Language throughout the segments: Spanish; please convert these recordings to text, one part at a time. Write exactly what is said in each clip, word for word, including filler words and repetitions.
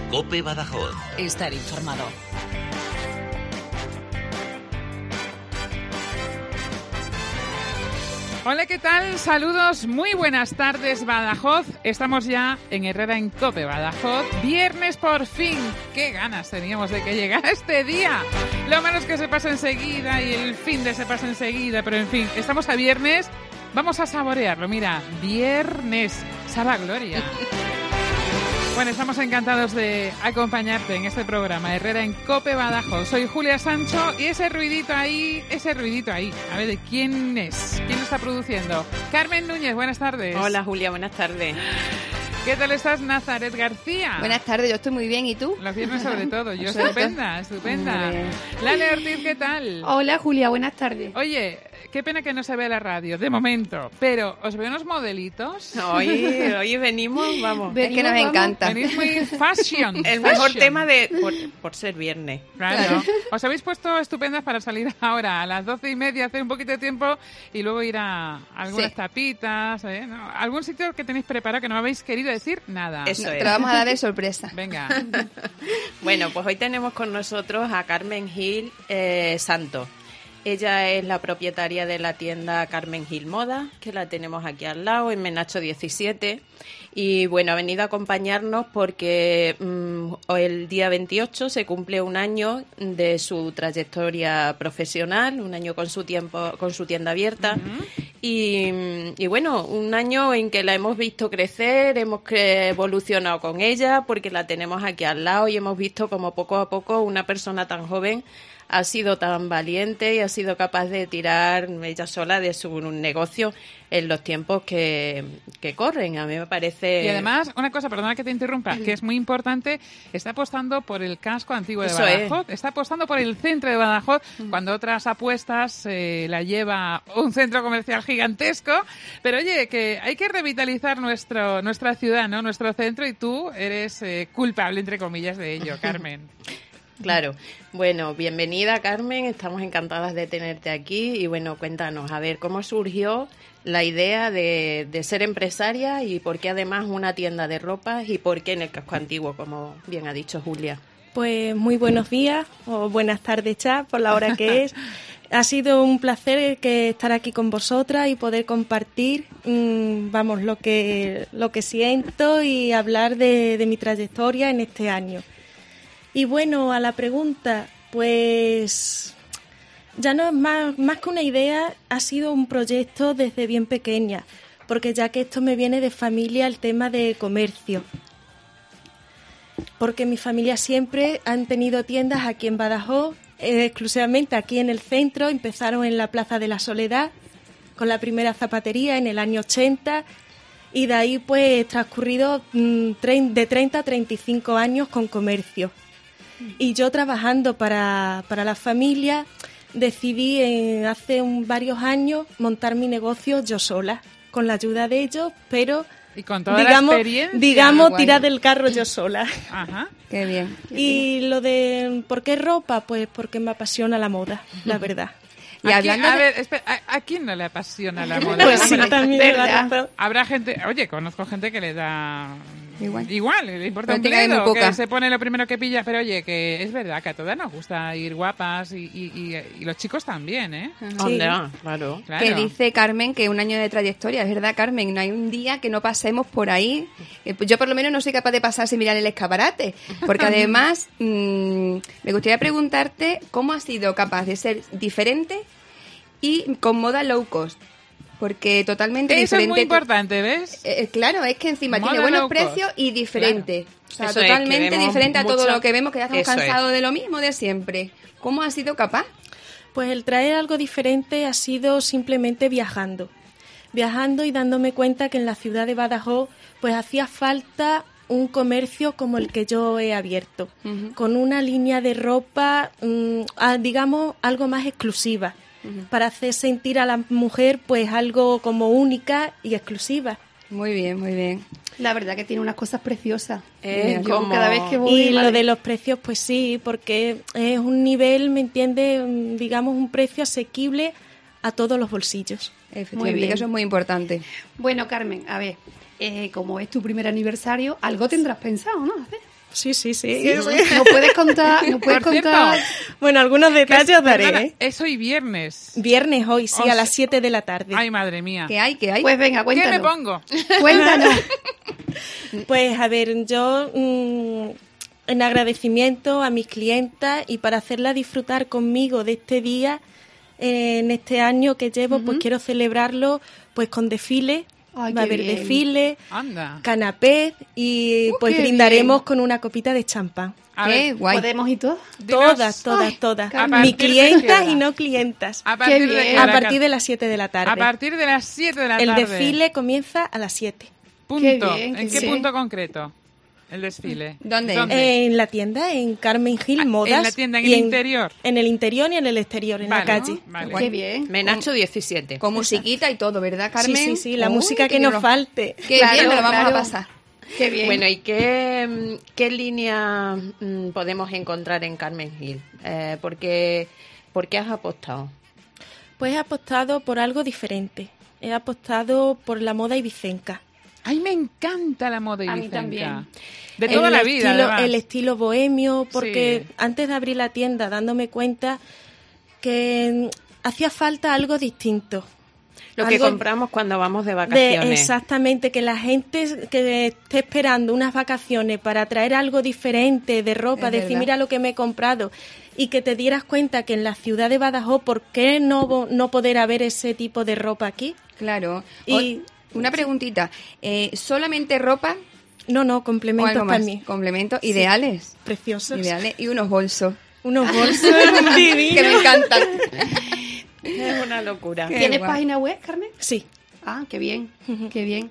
COPE Badajoz. Estar informado. Hola, ¿qué tal? Saludos, muy buenas tardes, Badajoz. Estamos ya en Herrera en COPE Badajoz. Viernes por fin. ¡Qué ganas teníamos de que llegara este día! Lo malo es que se pasa enseguida y el fin de se pasa enseguida, pero en fin, estamos a viernes. Vamos a saborearlo. Mira, viernes. Salva Gloria. Bueno, estamos encantados de acompañarte en este programa Herrera en COPE Badajoz. Soy Julia Sancho y ese ruidito ahí, ese ruidito ahí. A ver, ¿de quién es? ¿Quién lo está produciendo? Carmen Núñez, buenas tardes. Hola, Julia, buenas tardes. ¿Qué tal estás, Nazaret García? Buenas tardes, yo estoy muy bien, ¿y tú? Los viernes sobre todo, yo estupenda, estupenda. Lale Ortiz, ¿qué tal? Hola, Julia, buenas tardes. Oye, qué pena que no se ve la radio, de momento, pero ¿os veo unos modelitos? Hoy, hoy venimos, vamos. Es que nos Venimos, encanta. Venís muy fashion. El mejor fashion. tema de por, por ser viernes. Claro. Os habéis puesto estupendas para salir ahora a las doce y media, hacer un poquito de tiempo y luego ir a algunas Sí. tapitas, ¿eh? ¿No? Algún sitio que tenéis preparado que no habéis querido decir nada. Eso Te es. lo vamos a dar de sorpresa. Venga. Bueno, pues hoy tenemos con nosotros a Carmen Gil eh, Santos. Ella es la propietaria de la tienda Carmen Gil Moda, que la tenemos aquí al lado, en Menacho diecisiete. Y bueno, ha venido a acompañarnos porque mmm, el día veintiocho se cumple un año de su trayectoria profesional, un año con su tiempo, con su tienda abierta. Uh-huh. Y, y bueno, un año en que la hemos visto crecer, hemos cre- evolucionado con ella, porque la tenemos aquí al lado y hemos visto como poco a poco una persona tan joven ha sido tan valiente y ha sido capaz de tirar ella sola de su negocio en los tiempos que, que corren. A mí me parece... Y además, una cosa, perdona que te interrumpa, que es muy importante, está apostando por el casco antiguo de Eso Badajoz, es. está apostando por el centro de Badajoz, cuando otras apuestas eh, la lleva un centro comercial gigantesco. Pero oye, que hay que revitalizar nuestro nuestra ciudad, ¿no? Nuestro centro, y tú eres eh, culpable, entre comillas, de ello, Carmen. Claro. Bueno, bienvenida, Carmen. Estamos encantadas de tenerte aquí. Y bueno, cuéntanos, a ver, ¿cómo surgió la idea de, de ser empresaria y por qué además una tienda de ropas y por qué en el casco antiguo, como bien ha dicho Julia? Pues muy buenos días o buenas tardes ya, por la hora que es. Ha sido un placer que estar aquí con vosotras y poder compartir, mmm, vamos, lo que, lo que siento y hablar de, de mi trayectoria en este año. Y bueno, a la pregunta, pues ya no es más, más que una idea, ha sido un proyecto desde bien pequeña, porque ya que esto me viene de familia, el tema de comercio. Porque mi familia siempre han tenido tiendas aquí en Badajoz, eh, exclusivamente aquí en el centro. Empezaron en la Plaza de la Soledad con la primera zapatería en el año ochenta. Y de ahí pues transcurrido mmm, de treinta a treinta y cinco años con comercio. Y yo trabajando para, para la familia decidí en, hace un, varios años montar mi negocio yo sola, con la ayuda de ellos, pero y con toda digamos, la experiencia. digamos Guay. tirar del carro yo sola. Ajá. Qué bien. Y lo de ¿por qué ropa? Pues porque me apasiona la moda, la verdad. Y ¿A, quién, hablando a de- ver, espera, ¿a, a quién no le apasiona la moda? Pues sí, Hombre, también me da ¿verdad? razón. habrá gente, oye, conozco gente que le da Igual. igual, le importa un Prácticamente bledo, muy poca. que se pone lo primero que pilla, pero oye, que es verdad que a todas nos gusta ir guapas y, y, y, y los chicos también, ¿eh? ¿Dónde va? Claro. Claro. Que dice Carmen que un año de trayectoria, es verdad, Carmen, no hay un día que no pasemos por ahí. Eh, pues Yo por lo menos no soy capaz de pasar sin mirar el escaparate, porque además mmm, me gustaría preguntarte cómo has sido capaz de ser diferente y con moda low cost, porque totalmente Eso diferente. es muy importante, ¿ves? Eh, claro, es que encima Moda tiene buenos low cost. precios y diferente. O sea, Eso es, que totalmente vemos diferente a todo mucho- lo que vemos, que ya estamos Eso es. cansados de lo mismo de siempre. ¿Cómo has sido capaz? Pues el traer algo diferente ha sido simplemente viajando. Viajando y dándome cuenta que en la ciudad de Badajoz pues hacía falta un comercio como el que yo he abierto, Ujú. con una línea de ropa, mmm, a, digamos, algo más exclusiva, uh-huh. para hacer sentir a la mujer pues algo como única y exclusiva. Muy bien, muy bien. La verdad que tiene unas cosas preciosas. Eh, Yo como- cada vez que voy... Y lo madre- de los precios, pues sí, porque es un nivel, ¿me entiendes? Mm, Digamos, un precio asequible a todos los bolsillos. Efectivamente, bien. que eso es muy importante. Bueno, Carmen, a ver, eh, como es tu primer aniversario, algo tendrás pensado, ¿no? Hacer. Sí, sí, sí. Sí, ¿No puedes contar? ¿No puedes Por cierto, contar? Bueno, algunos detalles os daré, Perdona, ¿eh? es hoy viernes. Viernes hoy, sí, O a las sea- siete de la tarde. Ay, madre mía. ¿Qué hay? ¿Qué hay? Pues venga, ¿Qué cuéntanos. me pongo? Cuéntanos. Pues a ver, yo mm, en agradecimiento a mis clientas y para hacerlas disfrutar conmigo de este día, eh, en este año que llevo, pues quiero celebrarlo pues con desfile. Ay, Va a qué haber bien. desfile, Anda. canapés y Uh, pues qué brindaremos bien. con una copita de champán. A Qué ver, guay. ¿Podemos y todo? dinos, Todas, todas, Ay, todas. a Mis partir de clientas qué y hora. no clientas. A partir, bien. de, qué A hora, partir Car- de las siete de la tarde. a partir de las siete de la El tarde. desfile comienza a las siete. Punto. Qué bien, qué ¿En qué bien. punto concreto? El desfile. ¿Dónde? En la tienda, en Carmen Gil Ah, en Modas. la tienda, en y el interior. En el interior y en el exterior, en Vale, la calle. vale. Qué bien. Menacho diecisiete. Con musiquita y todo, ¿verdad, Carmen? Sí, sí, sí, la Uy, música qué que nos bien lo- falte. Qué Claro, bien, me lo vamos claro. a pasar. Qué bien. Bueno, ¿y qué, mm, qué línea mm, podemos encontrar en Carmen Gil? Eh, porque, ¿Por qué has apostado? Pues he apostado por algo diferente. He apostado por la moda ibicenca. Ay, me encanta la moda A mí ibicenca. también. De toda el la vida, estilo, además. el estilo bohemio, porque Sí. antes de abrir la tienda dándome cuenta que mm, hacía falta algo distinto. Lo que Algo compramos cuando vamos de de- vacaciones. exactamente, que la gente que esté esperando unas vacaciones para traer algo diferente de ropa, Es decir, verdad. mira lo que me he comprado, y que te dieras cuenta que en la ciudad de Badajoz, ¿por qué no, no poder haber ese tipo de ropa aquí? Claro. Y- O- una preguntita. Eh, ¿Solamente ropa No, no, o complementos algo más? también. Complementos ideales. Preciosos. Ideales. Y unos bolsos. Unos bolsos divinos. Que me encantan. Es una locura. Qué ¿Tienes guay. página web, Carmen? Sí. Ah, qué bien, qué bien.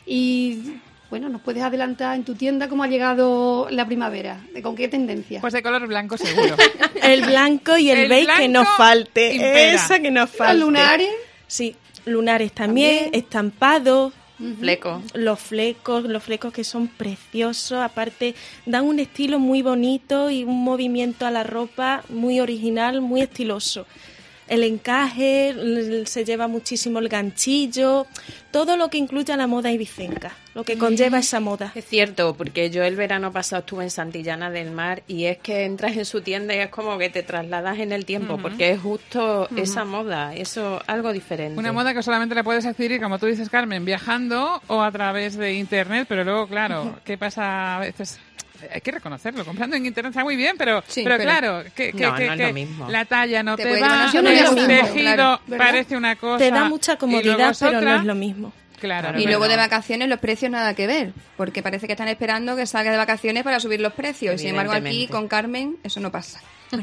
Y bueno, ¿nos puedes adelantar en tu tienda cómo ha llegado la primavera? ¿De con qué tendencia? Pues de color blanco seguro. El blanco y el, El beige que blanco nos falte. impera. Esa que nos falte. ¿Los lunares? Sí, lunares también, También. estampados. Fleco. Los flecos, los flecos que son preciosos, aparte dan un estilo muy bonito y un movimiento a la ropa muy original, muy estiloso. El encaje, l- se lleva muchísimo el ganchillo, todo lo que incluye a la moda ibicenca, lo que conlleva esa moda. Es cierto, porque yo el verano pasado estuve en Santillana del Mar y es que entras en su tienda y es como que te trasladas en el tiempo, porque es justo esa moda, eso, algo diferente. Una moda que solamente la puedes adquirir, como tú dices, Carmen, viajando o a través de Internet, pero luego, claro, ¿qué pasa a veces? Hay que reconocerlo, comprando en Internet está muy bien, pero, Sí, pero, pero- claro, que, que, No, que- no es que lo mismo. la talla no Te te, puede va, llevar a- Yo no es el lo mismo, tejido claro, ¿verdad? parece una cosa. Te da mucha y comodidad, luego es pero no otra. es lo mismo. Claro, Y es luego de verdad. vacaciones los precios nada que ver, porque parece que están esperando que salga de vacaciones para subir los precios. Sin embargo, aquí Evidentemente. con Carmen eso no pasa.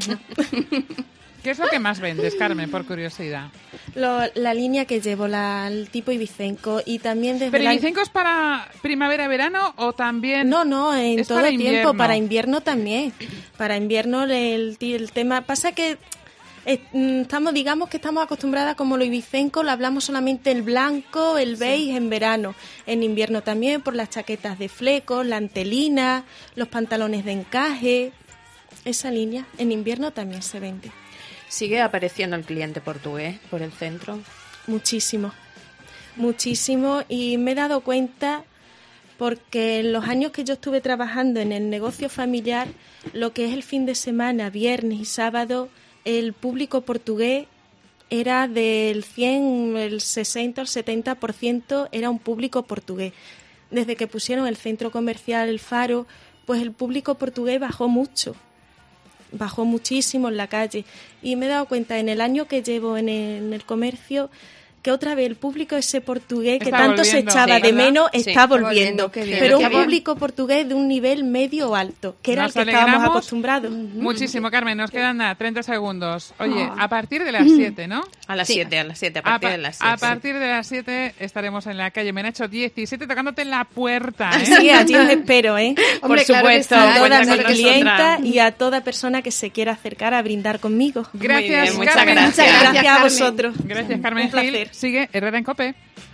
¿Qué es lo que más vendes, Carmen, por curiosidad? Lo- la línea que llevo, la, el tipo ibicenco y también desde ¿Pero la- Ibicenco es para primavera-verano o también...? No, no, en es todo para el tiempo, invierno? para invierno también. Para invierno el, el tema... Pasa que eh, mm, estamos, digamos que estamos acostumbradas como lo ibicenco, lo hablamos solamente el blanco, el beige en verano. En invierno también por las chaquetas de flecos, la antelina, los pantalones de encaje. Esa línea en invierno también se vende. ¿Sigue apareciendo el cliente portugués por el centro? Muchísimo, muchísimo. Y me he dado cuenta porque en los años que yo estuve trabajando en el negocio familiar, lo que es el fin de semana, viernes y sábado, el público portugués era del cien, el sesenta o el setenta por ciento era un público portugués. Desde que pusieron el centro comercial El Faro, pues el público portugués bajó mucho. Bajó muchísimo en la calle y me he dado cuenta en el año que llevo en el, en el comercio que otra vez el público ese portugués que Está tanto se volviendo, echaba sí, de ¿verdad? menos Sí. está Está volviendo, volviendo, qué bien. pero Qué un bien. público portugués de un nivel medio alto, que era Nos el que estábamos alegramos acostumbrados. Muchísimo, Carmen. Nos quedan nada, treinta segundos. Oye, Ah. a partir de las siete, ¿no? A las Sí. siete, a las siete, a A, partir pa- de las siete. a partir de las siete estaremos en la calle Menacho diecisiete tocándote en la puerta, ¿eh? Sí, allí os espero, ¿eh? Hombre, Por claro que supuesto, sí. A cuenta todas con mis nosotras. clientas y a toda persona que se quiera acercar a brindar conmigo. Gracias, bien, muchas Carmen. gracias. Muchas Gracias a Carmen. vosotros. Gracias, Carmen Un placer. Gil. Sigue Herrera en COPE.